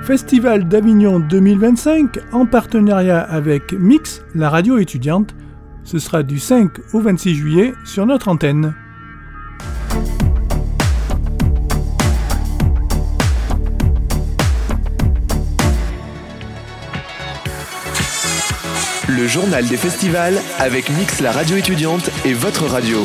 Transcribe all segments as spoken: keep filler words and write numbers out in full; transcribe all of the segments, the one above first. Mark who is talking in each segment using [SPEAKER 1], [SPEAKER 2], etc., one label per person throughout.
[SPEAKER 1] Festival d'Avignon deux mille vingt-cinq en partenariat avec Mix, la radio étudiante. Ce sera du cinq au vingt-six juillet sur notre antenne.
[SPEAKER 2] Le journal des festivals avec Mix, la radio étudiante et votre radio.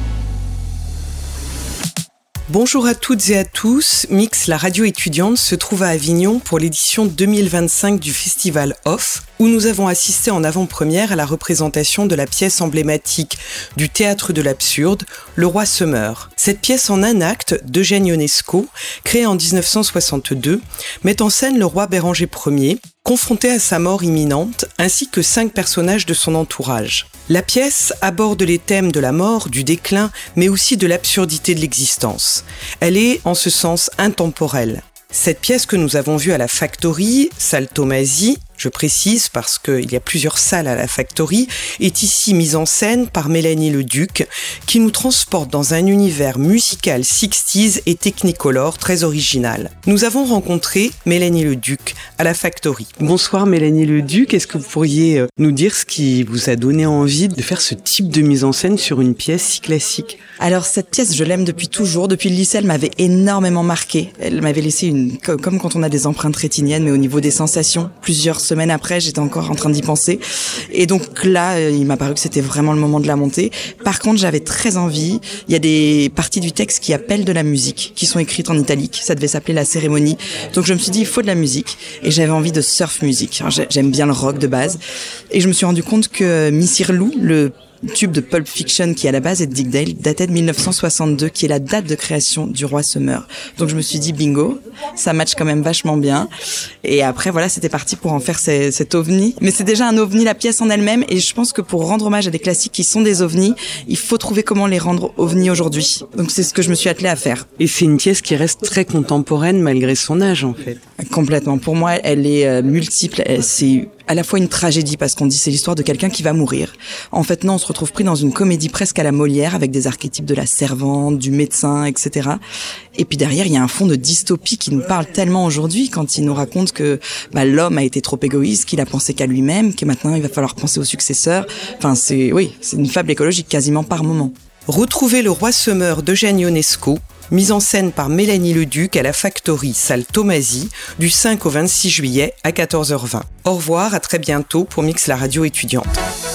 [SPEAKER 3] Bonjour à toutes et à tous, Mix, la radio étudiante, se trouve à Avignon pour l'édition deux mille vingt-cinq du Festival Off, où nous avons assisté en avant-première à la représentation de la pièce emblématique du théâtre de l'absurde, Le Roi se meurt. Cette pièce en un acte d'Eugène Ionesco, créée en dix-neuf cent soixante-deux, met en scène le roi Béranger Ier, confronté à sa mort imminente, ainsi que cinq personnages de son entourage. La pièce aborde les thèmes de la mort, du déclin, mais aussi de l'absurdité de l'existence. Elle est, en ce sens, intemporelle. Cette pièce que nous avons vue à la Factory, salle Tomasi, je précise parce qu'il y a plusieurs salles à la Factory, est ici mise en scène par Mélanie Leduc, qui nous transporte dans un univers musical sixties et technicolor très original. Nous avons rencontré Mélanie Leduc à la Factory. Bonsoir Mélanie Leduc, est-ce que vous pourriez nous dire ce qui vous a donné envie de faire ce type de mise en scène sur une pièce si classique ?
[SPEAKER 4] Alors cette pièce, je l'aime depuis toujours. Depuis le lycée, elle m'avait énormément marquée. Elle m'avait laissé une, comme quand on a des empreintes rétiniennes, mais au niveau des sensations, plusieurs semaines après, j'étais encore en train d'y penser. Et donc là, il m'a paru que c'était vraiment le moment de la monter. Par contre, j'avais très envie. Il y a des parties du texte qui appellent de la musique, qui sont écrites en italique. Ça devait s'appeler La Cérémonie. Donc je me suis dit, il faut de la musique. Et j'avais envie de surf music. Alors, j'aime bien le rock de base. Et je me suis rendu compte que Missirlou, le tube de Pulp Fiction qui à la base est de Dick Dale, datait de dix-neuf cent soixante-deux, qui est la date de création du Roi se meurt. Donc je me suis dit bingo, ça match quand même vachement bien. Et après voilà, c'était parti pour en faire ces, cet ovni. Mais c'est déjà un ovni la pièce en elle-même, et je pense que pour rendre hommage à des classiques qui sont des ovnis, il faut trouver comment les rendre ovnis aujourd'hui. Donc c'est ce que je me suis attelée à faire.
[SPEAKER 3] Et c'est une pièce qui reste très contemporaine malgré son âge en fait.
[SPEAKER 4] Complètement. Pour moi, elle est euh, multiple. Elle, c'est à la fois une tragédie parce qu'on dit c'est l'histoire de quelqu'un qui va mourir. En fait, non, on se retrouve pris dans une comédie presque à la Molière avec des archétypes de la servante, du médecin, et cetera. Et puis derrière, il y a un fond de dystopie qui nous parle tellement aujourd'hui quand il nous raconte que bah, l'homme a été trop égoïste, qu'il a pensé qu'à lui-même, que maintenant il va falloir penser aux successeurs. Enfin, c'est oui, c'est une fable écologique quasiment par moment.
[SPEAKER 3] Retrouvez Le Roi se meurt d'Eugène Ionesco, mise en scène par Mélanie Leduc à la Factory, salle Tomasi, du cinq au vingt-six juillet à quatorze heures vingt. Au revoir, à très bientôt pour Mix la radio étudiante.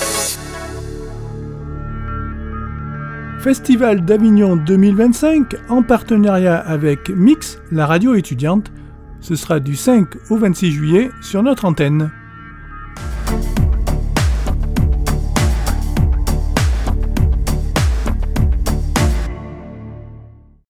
[SPEAKER 1] Festival d'Avignon deux mille vingt-cinq en partenariat avec Mix, la radio étudiante. Ce sera du cinq au vingt-six juillet sur notre antenne.